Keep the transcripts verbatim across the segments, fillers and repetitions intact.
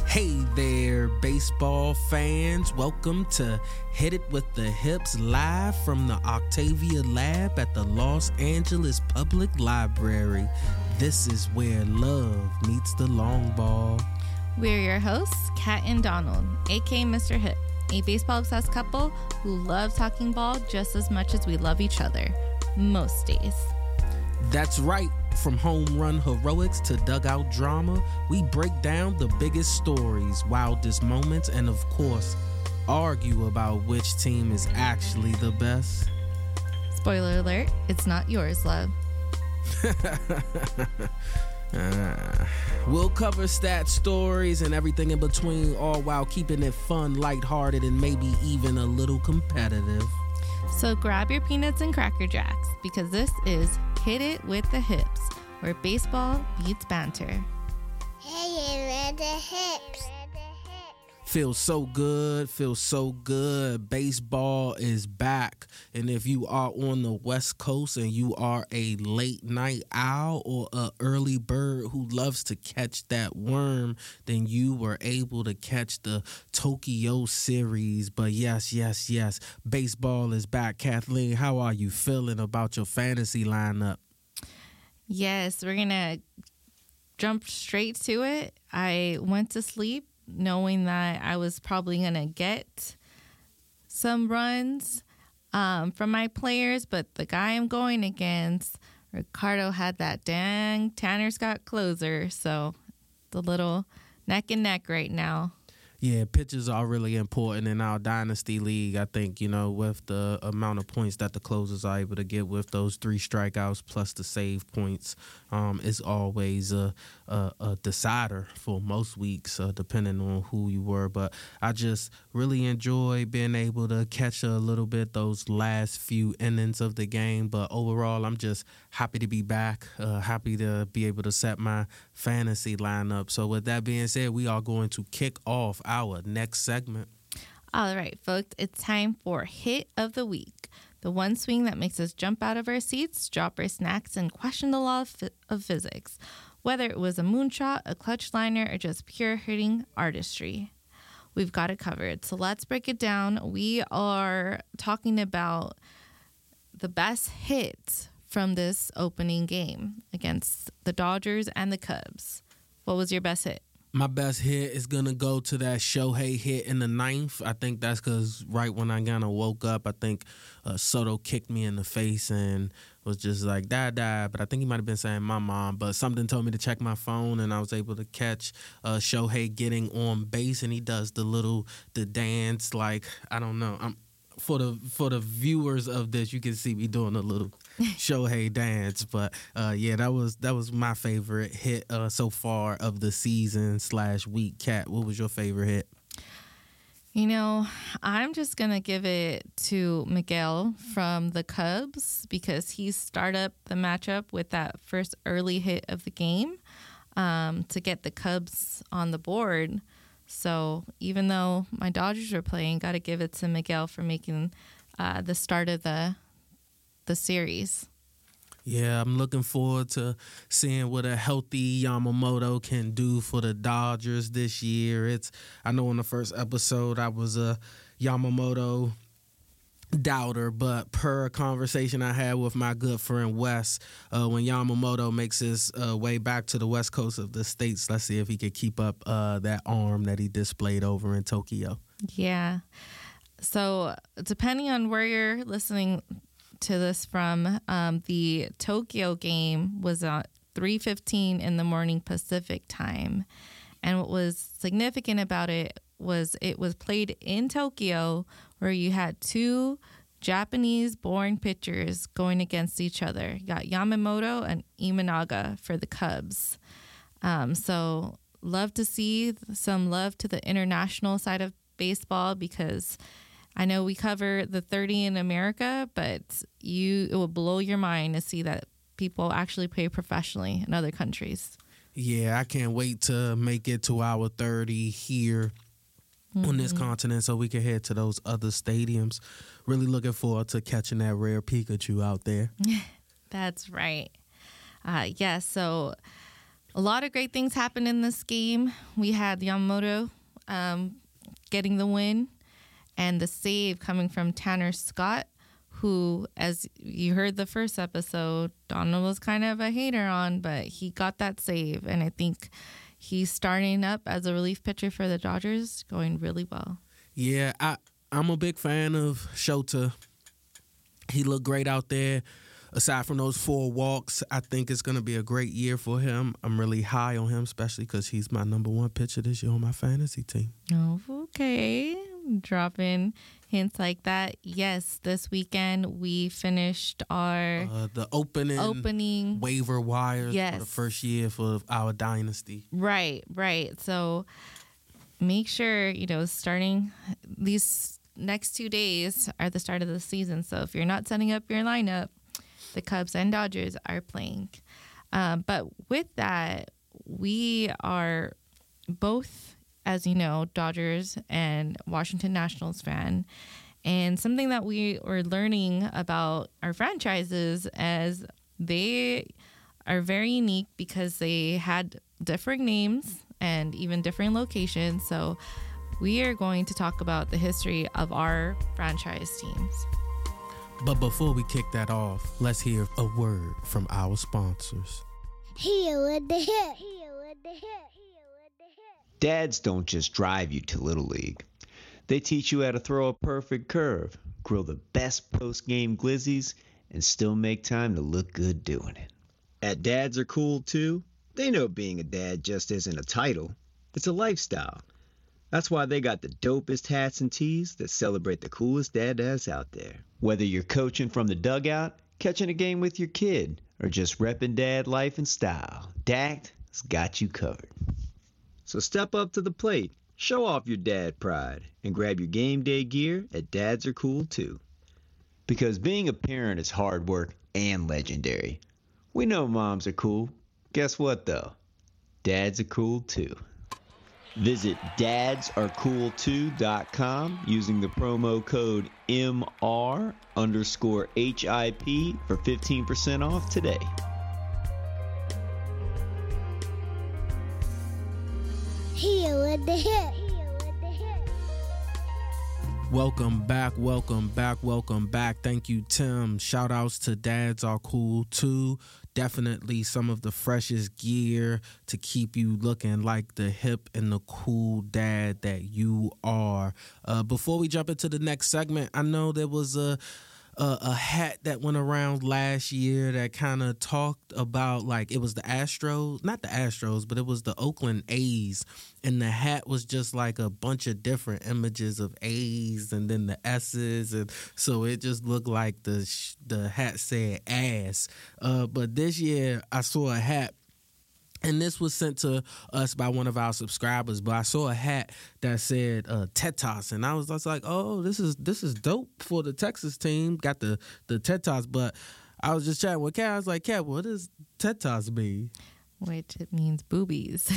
Hey there, baseball fans. Welcome to Hit It With the Hips live from the Octavia Lab at the Los Angeles Public Library. This is where love meets the long ball. We're your hosts, Kat and Donald, aka Mister Hip, a baseball-obsessed couple who love talking ball just as much as we love each other, most days. That's right. From home run heroics to dugout drama, we break down the biggest stories, wildest moments, and of course, argue about which team is actually the best. Spoiler alert, it's not yours, love. uh, we'll cover stat stories and everything in between, all while keeping it fun, lighthearted, and maybe even a little competitive. So grab your peanuts and Cracker Jacks, because this is Hit It With the Hips, where baseball beats banter. Hit it with the hips. Feels so good, feels so good. Baseball is back. And if you are on the West Coast and you are a late night owl or an early bird who loves to catch that worm, then you were able to catch the Tokyo series. But yes, yes, yes, baseball is back. Kathleen, how are you feeling about your fantasy lineup? Yes, we're going to jump straight to it. I went to sleep knowing that I was probably going to get some runs um, from my players, but the guy I'm going against, Ricardo, had that dang Tanner Scott closer, so it's a little neck and neck right now. Yeah, pitchers are really important in our dynasty league. I think, you know, with the amount of points that the closers are able to get with those three strikeouts plus the save points, um, it's always a, a, a decider for most weeks, uh, depending on who you were. But I just really enjoy being able to catch a little bit those last few innings of the game. But overall, I'm just happy to be back, uh, happy to be able to set my fantasy lineup. So with that being said, we are going to kick off our next segment. All right, folks, it's time for Hit of the Week, the one swing that makes us jump out of our seats, drop our snacks, and question the law of, f- of physics, whether it was a moonshot, a clutch liner, or just pure hitting artistry. We've got it covered. So let's break it down. We are talking about the best hit from this opening game against the Dodgers and the Cubs. What was your best hit? My best hit is going to go to that Shohei hit in the ninth. I think that's because right when I kind of woke up, I think uh, Soto kicked me in the face and was just like, dad, dad. But I think he might have been saying my mom. But something told me to check my phone, and I was able to catch uh, Shohei getting on base, and he does the little, the dance, like, I don't know. I'm For the for the viewers of this, you can see me doing a little Shohei dance, but uh, yeah, that was that was my favorite hit uh, so far of the season slash week. Kat, what was your favorite hit? You know, I'm just gonna give it to Miguel from the Cubs because he started up the matchup with that first early hit of the game um, to get the Cubs on the board. So even though my Dodgers are playing, got to give it to Miguel for making uh, the start of the the series. Yeah, I'm looking forward to seeing what a healthy Yamamoto can do for the Dodgers this year. It's I know in the first episode I was a Yamamoto doubter, but per a conversation I had with my good friend Wes, uh, when Yamamoto makes his uh, way back to the west coast of the states, let's see if he can keep up uh, that arm that he displayed over in Tokyo. Yeah. So depending on where you're listening to this from, um, the Tokyo game was at three fifteen in the morning Pacific time. And what was significant about it was it was played in Tokyo, where you had two Japanese-born pitchers going against each other. You got Yamamoto and Imanaga for the Cubs. Um, so love to see some love to the international side of baseball, because I know we cover the thirty in America, but you it will blow your mind to see that people actually play professionally in other countries. Yeah, I can't wait to make it to our thirty here mm-hmm. on this continent so we can head to those other stadiums. Really looking forward to catching that rare Pikachu out there. That's right. Uh, yeah, so A lot of great things happened in this game. We had Yamamoto um, getting the win and the save coming from Tanner Scott, who, as you heard the first episode, Donald was kind of a hater on, but he got that save. And I think he's starting up as a relief pitcher for the Dodgers, going really well. Yeah, I, I'm a big fan of Shota. He looked great out there. Aside from those four walks, I think it's going to be a great year for him. I'm really high on him, especially because he's my number one pitcher this year on my fantasy team. Oh, okay. Dropping hints like that. Yes, this weekend we finished our uh, the opening, opening waiver wires yes. for the first year for our dynasty. Right, right. So make sure, you know, starting these next two days are the start of the season. So if you're not setting up your lineup, the Cubs and Dodgers are playing. Um, but with that, we are both, as you know, Dodgers and Washington Nationals fan. And something that we were learning about our franchises as they are very unique because they had different names and even different locations. So we are going to talk about the history of our franchise teams. But before we kick that off, let's hear a word from our sponsors. Here with the hip. Here with the hip. Here with the hip. Dads don't just drive you to Little League. They teach you how to throw a perfect curve, grill the best post-game glizzies, and still make time to look good doing it. At Dads Are Cool Too, they know being a dad just isn't a title. It's a lifestyle. That's why they got the dopest hats and tees that celebrate the coolest dad dads out there. Whether you're coaching from the dugout, catching a game with your kid, or just repping dad life and style, D A C T's got you covered. So step up to the plate, show off your dad pride, and grab your game day gear at Dads Are Cool Too. Because being a parent is hard work and legendary. We know moms are cool. Guess what though? Dads are cool too. Visit dads are cool too dot com using the promo code M R underscore H I P for fifteen percent off today. Here with the hip. Here with the hip. Welcome back, welcome back, welcome back. Thank you, Tim. Shout outs to Dads Are Cool Too. Definitely some of the freshest gear to keep you looking like the hip and the cool dad that you are. Uh, before we jump into the next segment, I know there was a a, a hat that went around last year that kind of talked about, like, it was the Astros, not the Astros, but it was the Oakland A's. And the hat was just like a bunch of different images of A's and then the S's. And so it just looked like the sh- the hat said ass. Uh, but this year I saw a hat, and this was sent to us by one of our subscribers, but I saw a hat that said uh, Tetas, and I was just like, oh, this is this is dope for the Texas team. Got the, the Tetas, but I was just chatting with Kat. I was like, Kat, what does Tetas mean? Which it means boobies.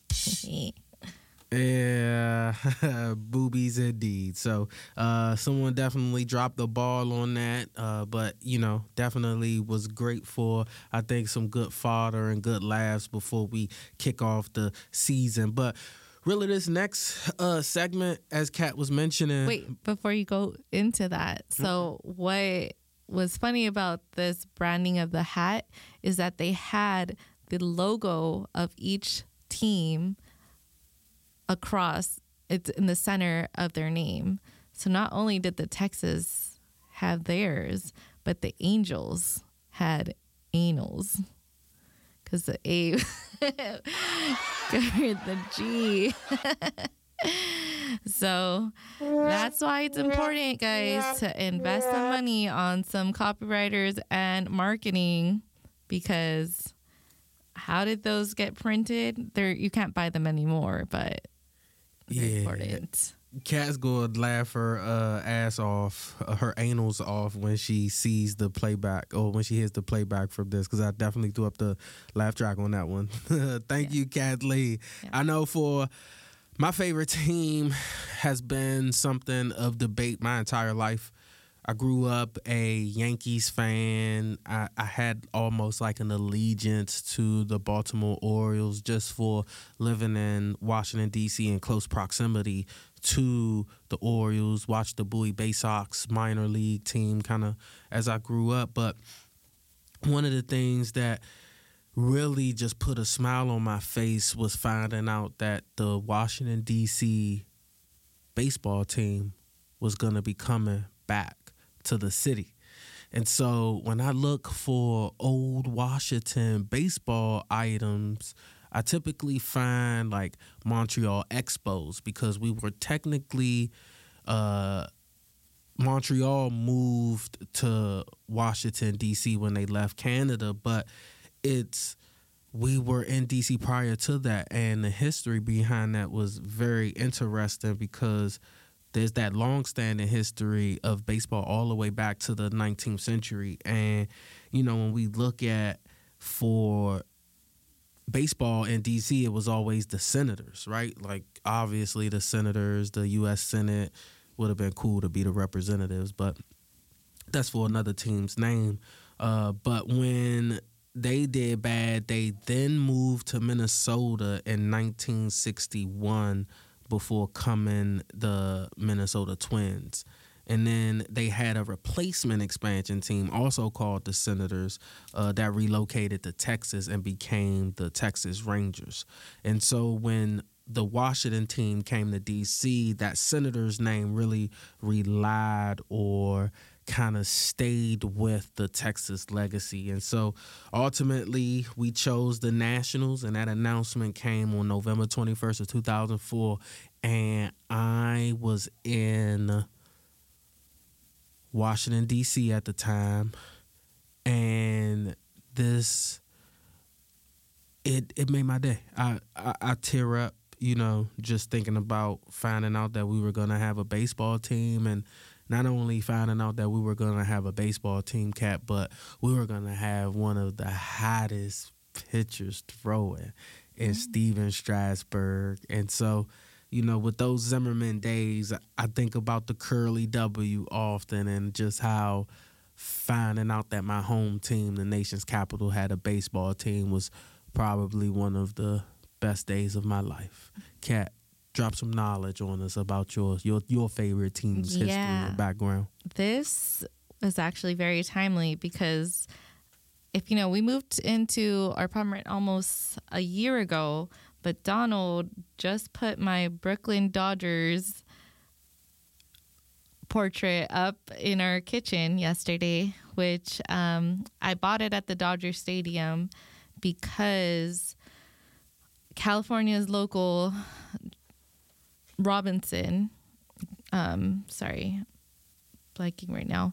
Yeah, boobies indeed. So uh, someone definitely dropped the ball on that, uh, but, you know, definitely was great for, I think, some good fodder and good laughs before we kick off the season. But really, this next uh, segment, as Kat was mentioning. Wait, before you go into that. So what was funny about this branding of the hat is that they had the logo of each team across, it's in the center of their name. So not only did the Texas have theirs, but the Angels had anals, because the A covered the G. So that's why it's important, guys, to invest some money on some copywriters and marketing, because how did those get printed? There, you can't buy them anymore, but they're Yeah. important. Kat's going to laugh her uh, ass off, uh, her anals off when she sees the playback, or when she hears the playback from this, because I definitely threw up the laugh track on that one. Thank Yeah. you, Kat Lee. Yeah. I know for my favorite team has been something of debate my entire life. I grew up a Yankees fan. I, I had almost like an allegiance to the Baltimore Orioles just for living in Washington, D C in close proximity to the Orioles. Watched the Bowie Bay Sox minor league team kind of as I grew up. But one of the things that really just put a smile on my face was finding out that the Washington, D C baseball team was going to be coming back to the city. And so when I look for old Washington baseball items, I typically find like Montreal Expos, because we were technically uh, Montreal moved to Washington, D C when they left Canada, but it's we were in D C prior to that, and the history behind that was very interesting because there's that long-standing history of baseball all the way back to the nineteenth century. And, you know, when we look at for baseball in D C, it was always the Senators, right? Like, obviously the Senators, the U S Senate would have been cool to be the representatives, but that's for another team's name. Uh, but when they did bad, they then moved to Minnesota in nineteen sixty-one before coming the Minnesota Twins. And then they had a replacement expansion team also called the Senators uh, that relocated to Texas and became the Texas Rangers. And so when the Washington team came to D C, that Senators name really relied or kind of stayed with the Texas legacy. And so ultimately we chose the Nationals, and that announcement came on November twenty-first of two thousand four. And I was in Washington, D C at the time. And this, it it made my day. I, I, I tear up, you know, just thinking about finding out that we were going to have a baseball team, and not only finding out that we were going to have a baseball team, Cap, but we were going to have one of the hottest pitchers throwing in mm-hmm. Steven Strasburg. And so, you know, with those Zimmerman days, I think about the Curly W often, and just how finding out that my home team, the nation's capital, had a baseball team was probably one of the best days of my life. Kat, drop some knowledge on us about your your your favorite team's history yeah. and background. This is actually very timely because if you know, we moved into our apartment almost a year ago, but Donald just put my Brooklyn Dodgers portrait up in our kitchen yesterday, which um, I bought it at the Dodger Stadium because California's local Robinson, um, sorry, blanking right now.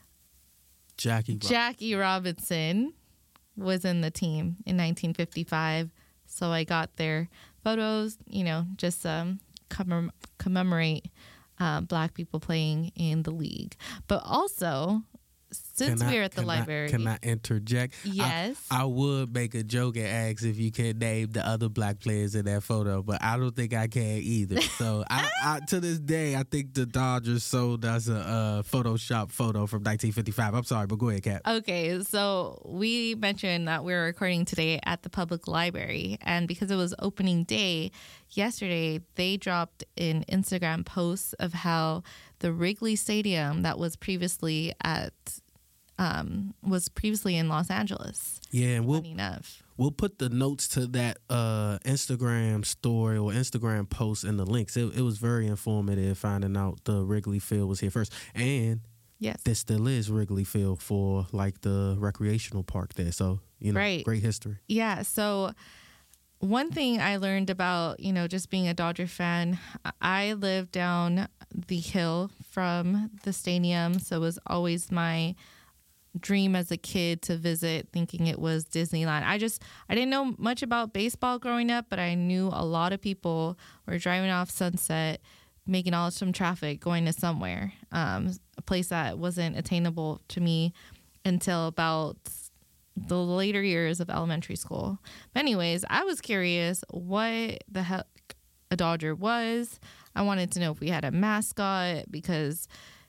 Jackie Jackie Robinson was in the team in nineteen fifty-five, so I got their photos, you know, just um, commem- commemorate uh, Black people playing in the league. But also, since Can I- we're at the can I- library, Can I interject? Yes. I, I would make a joke and ask if you can name the other Black players in that photo, but I don't think I can either. So I, I to this day, I think the Dodgers sold us a uh, Photoshop photo from nineteen fifty-five. I'm sorry, but go ahead, Kat. Okay, so we mentioned that we were recording today at the public library, and because it was opening day yesterday, they dropped an Instagram post of how the Wrigley Stadium that was previously at um, was previously in Los Angeles. Yeah, and we'll Funny enough. we'll put the notes to that uh, Instagram story or Instagram post in the links. It, it was very informative finding out the Wrigley Field was here first, and Yes. there still is Wrigley Field for like the recreational park there. So you know, Right. great history. Yeah. So one thing I learned about, you know, just being a Dodger fan, I live down the hill from the stadium. So it was always my dream as a kid to visit, thinking it was Disneyland. I just, I didn't know much about baseball growing up, but I knew a lot of people were driving off Sunset, making awesome traffic, going to somewhere, um, a place that wasn't attainable to me until about the later years of elementary school. But anyways, I was curious what the heck a Dodger was. I wanted to know if we had a mascot because,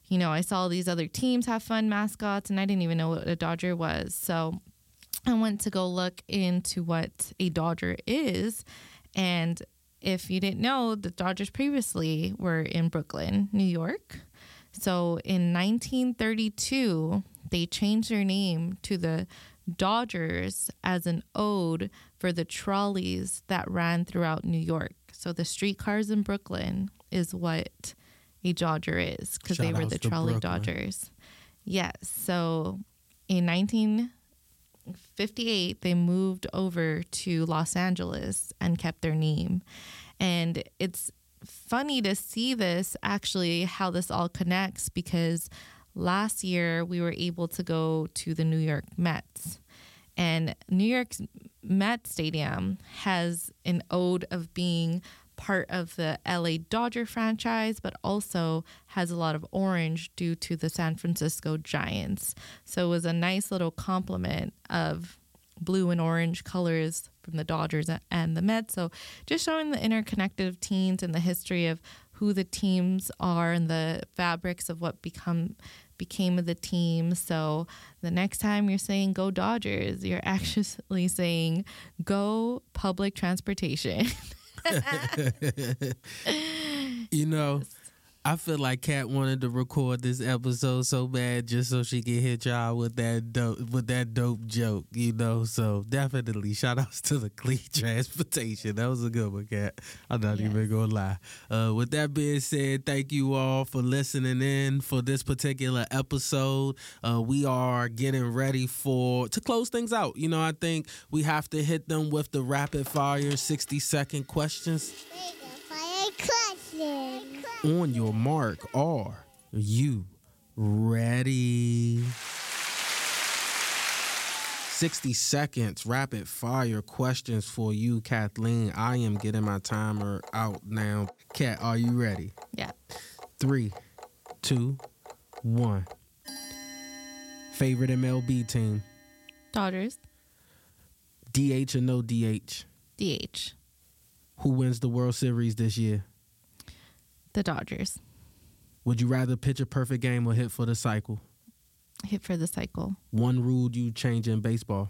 you know, I saw these other teams have fun mascots, and I didn't even know what a Dodger was. So I went to go look into what a Dodger is. And if you didn't know, the Dodgers previously were in Brooklyn, New York. So in nineteen thirty-two, they changed their name to the Dodgers as an ode for the trolleys that ran throughout New York. So the streetcars in Brooklyn is what a Dodger is, because they were the trolley Brooklyn. Dodgers. Yes. So in nineteen fifty-eight, they moved over to Los Angeles and kept their name. And it's funny to see this, actually, how this all connects, because last year we were able to go to the New York Mets. And New York's Mets Stadium has an ode of being part of the L A Dodger franchise, but also has a lot of orange due to the San Francisco Giants. So it was a nice little complement of blue and orange colors from the Dodgers and the Mets. So just showing the interconnected of teams and the history of who the teams are and the fabrics of what become became of the team. So the next time you're saying go Dodgers, you're actually saying go public transportation. You know, I feel like Kat wanted to record this episode so bad just so she can hit y'all with that dope with that dope joke, you know. So definitely shout outs to the clean transportation. That was a good one, Kat. I'm not yes. even gonna lie. Uh, with that being said, thank you all for listening in for this particular episode. Uh, we are getting ready for to close things out. You know, I think we have to hit them with the rapid fire sixty second questions. On your mark, are you ready? sixty seconds, rapid fire questions for you, Kathleen. I am getting my timer out now. Kat, are you ready? Yeah. Three, two, one. Favorite M L B team? Dodgers. D H or no D H? D H. Who wins the World Series this year? The Dodgers. Would you rather pitch a perfect game or hit for the cycle? Hit for the cycle. One rule you change in baseball?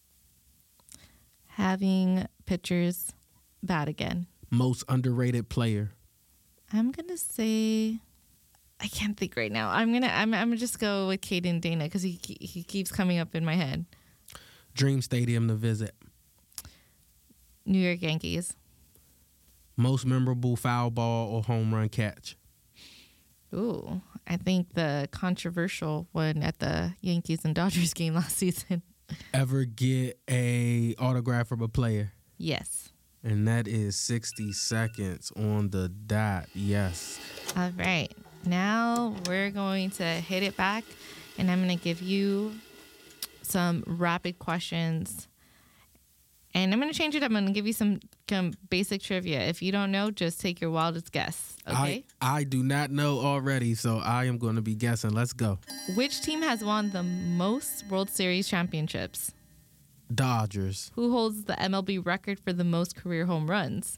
Having pitchers bat again. Most underrated player? I'm gonna say, I can't think right now. I'm gonna I'm I'm gonna just go with Caden Dana because he he keeps coming up in my head. Dream stadium to visit? New York Yankees. Most memorable foul ball or home run catch? Ooh, I think the controversial one at the Yankees and Dodgers game last season. Ever get a autograph from a player? Yes. And that is sixty seconds on the dot. Yes. All right. Now we're going to hit it back, and I'm going to give you some rapid questions. And I'm going to change it up. I'm going to give you some, some basic trivia. If you don't know, just take your wildest guess. Okay? I, I do not know already, so I am going to be guessing. Let's go. Which team has won the most World Series championships? Dodgers. Who holds the M L B record for the most career home runs?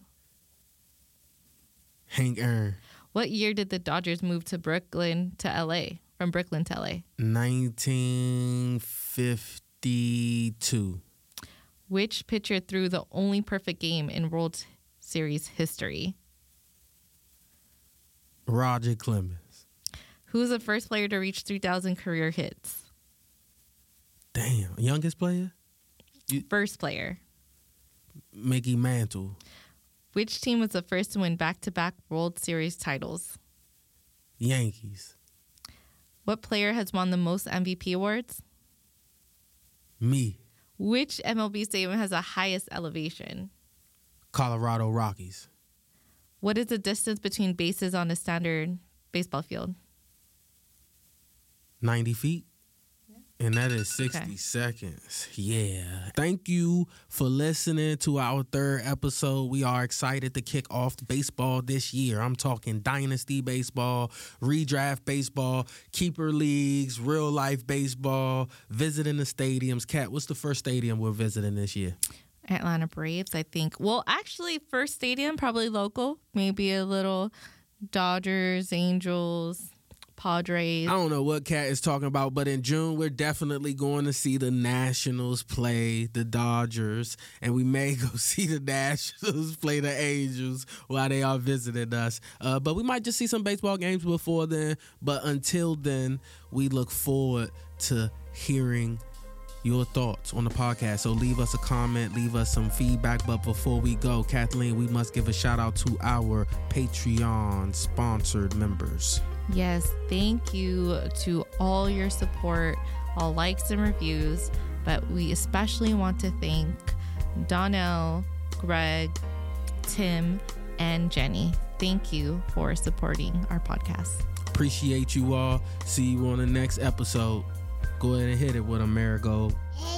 Hank Aaron. What year did the Dodgers move to Brooklyn to L A? From Brooklyn to L A? nineteen fifty-two. Which pitcher threw the only perfect game in World Series history? Roger Clemens. Who was the first player to reach three thousand career hits? Damn. Youngest player? You, first player. Mickey Mantle. Which team was the first to win back-to-back World Series titles? Yankees. What player has won the most M V P awards? Me. Which M L B stadium has the highest elevation? Colorado Rockies. What is the distance between bases on a standard baseball field? ninety feet. And that is sixty okay. seconds. Yeah. Thank you for listening to our third episode. We are excited to kick off baseball this year. I'm talking dynasty baseball, redraft baseball, keeper leagues, real life baseball, visiting the stadiums. Kat, what's the first stadium we're visiting this year? Atlanta Braves, I think. Well, actually, first stadium, probably local. Maybe a little Dodgers, Angels. Padres. I don't know what Kat is talking about, but in June, we're definitely going to see the Nationals play the Dodgers, and we may go see the Nationals play the Angels while they are visiting us. Uh, but we might just see some baseball games before then. But until then, we look forward to hearing your thoughts on the podcast. So leave us a comment, leave us some feedback. But before we go, Kathleen, we must give a shout out to our Patreon sponsored members. Yes, thank you to all your support, all likes and reviews. But we especially want to thank Donnell, Greg, Tim, and Jenny. Thank you for supporting our podcast. Appreciate you all. See you on the next episode. Go ahead and hit it with a marigold. Hey.